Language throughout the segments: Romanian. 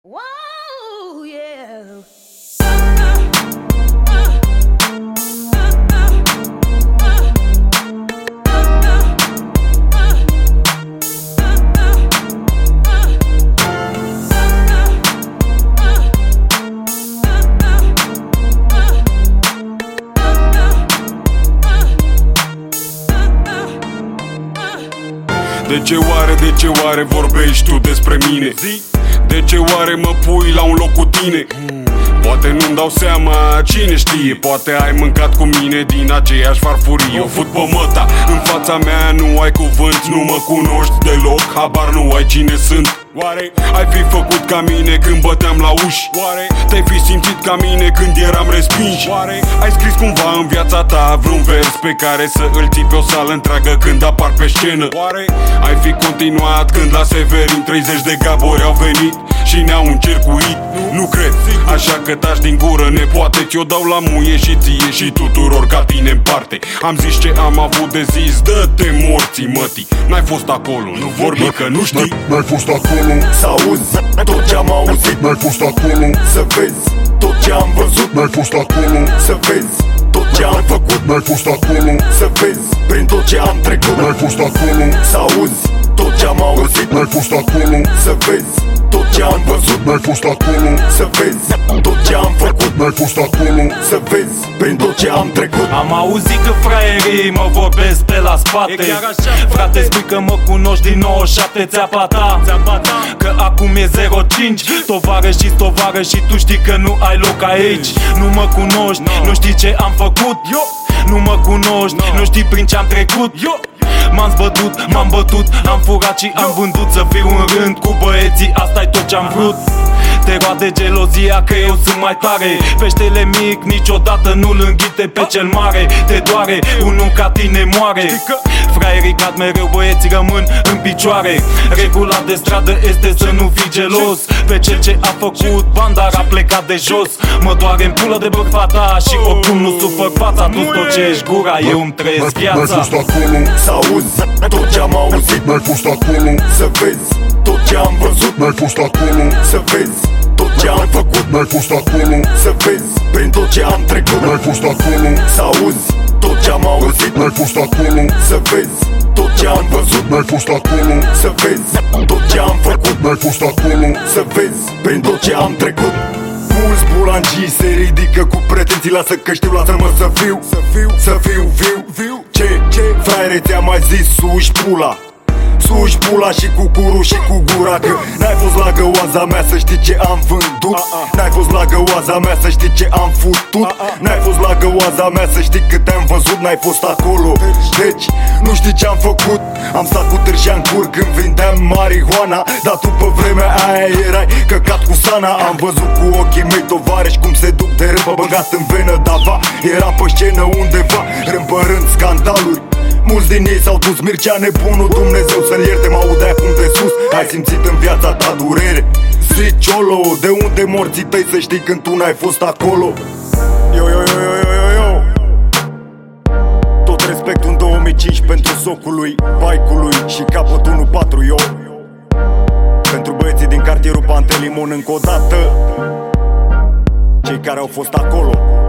Wow, yeah. De ce oare vorbești tu despre mine? De ce oare mă pui la un loc cu tine? Poate nu-mi dau seama, cine știe. Poate ai mâncat cu mine din aceeași farfurie. O fut pe măta, în fața mea nu ai cuvânt. Nu mă cunoști deloc, habar nu ai cine sunt. Oare ai fi făcut ca mine când băteam la uși? Oare te-ai fi simțit ca mine când eram respins? Oare ai scris cumva în viața ta vreun vers pe care să îl ții pe o sală întreagă când apar pe scenă? Oare ai fi continuat când la Severin 30 de gabori au venit și ne-au încercuit? Nu cred, așa că taci din gură, nepoate. Ți-o dau la muie și ție și tuturor ca tine în parte. Am zis ce am avut de zis, dă-te morții mătii. N-ai fost acolo, nu vorbi că nu știi. N-ai fost acolo să auzi tot ce am auzit. N-ai fost acolo să vezi tot ce am văzut. N-ai fost acolo să vezi tot ce am făcut. N-ai fost acolo să vezi prin tot ce am trecut. N-ai fost acolo să auzi tot ce am auzit. N-ai fost acolo să vezi tot ce am văzut. N-ai fost acolo să vezi tot ce am făcut. N-ai fost acolo să vezi prin tot ce am trecut. Am auzit că fraierii mă vorbesc pe la spate. Frate, spui că mă cunoști din 97, țeapa ta. Că acum e 05, tovarăși și tu știi că nu ai loc aici. Nu mă cunoști, nu știi ce am făcut. Nu mă cunoști, nu știi prin ce am trecut. M-am zbătut, m-am bătut, am furat și am vândut. Să fiu în rând cu băieții, asta-i tot ce-am vrut. Te roade gelozia că eu sunt mai tare. Peștele mic niciodată nu-l înghite pe cel mare. Te doare, unul ca tine moare. Fraierii cad mereu, băieții rămân în picioare. Regula de stradă este să nu fii gelos pe cel ce a făcut banda, a plecat de jos. Mă doare în pulă de bărfa ta și oricum nu sufăr fața. Tu tot ce ești gura, eu îmi trăiesc viața. N-ai fost acolo să auzi tot ce am auzit. N-ai fost acolo să vezi tot ce am văzut. N-ai fost acolo să vezi tot ce am făcut. N-ai fost acolo să vezi prin tot ce am trecut. N-ai fost acolo să auzi tot ce am auzit. N-ai fost acolo să vezi tot ce am văzut. N-ai fost acolo să vezi tot ce am făcut. N-ai fost acolo să vezi prin tot ce am trecut. Mulți bulangii se ridică cu pretenții, lasă că știu, lasă-mă să fiu viu. Ce fraiere ți-am mai zis, suși pula. Suși pula și cu curul și cu gura. Că n-ai fost la găoaza mea să știi ce am vândut. N-ai fost la găoaza mea să știi ce am futut. N-ai fost la găoaza mea să știi cât am văzut. N-ai fost acolo, deci nu știi ce am făcut. Am stat cu târșea în cur când vindeam marihuana. Dar tu pe vremea aia erai căcat cu sana. Am văzut cu ochii mei tovarăși cum se duc de râpă băgat în venă. Dava era pe scenă undeva râmpărând scandaluri. Mulți din ei s-au dus, Mircea nebunul, Dumnezeu să-l ierte. Mă aude acum de sus, ai simțit în viața ta durere? Zi ciolo, de unde morții tăi să știi când tu n-ai fost acolo? Yo tot respectul în 2005 pentru socul lui, bike-ului și capăt 1-4 yo. Pentru băieții din cartierul Pantelimon încă o dată, cei care au fost acolo.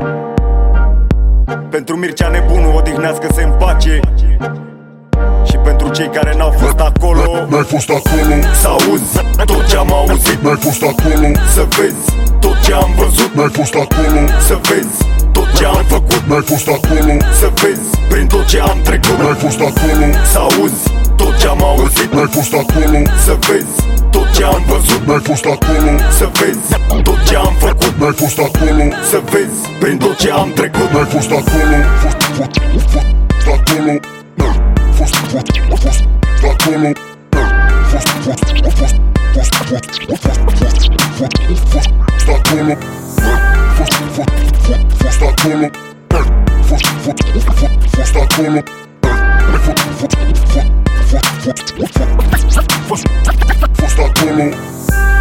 Pentru Mircea nebunul, odihnească-se în pace. Și pentru cei care n-au fost acolo. N-ai fost acolo să auzi tot ce am auzit. N-ai fost acolo să vezi tot ce am văzut. N-ai fost acolo să vezi tot ce am făcut. N-ai fost acolo să vezi prin tot ce am trecut. N-ai fost acolo să auzi tot ce am auzit. N-ai fost acolo să vezi tot ce am văzut. N-ai fost acolo să vezi tot ce am făcut. N-ai fost acolo să vezi prin tot ce am trecut. N-ai fost acolo acolo fost acolo fost acolo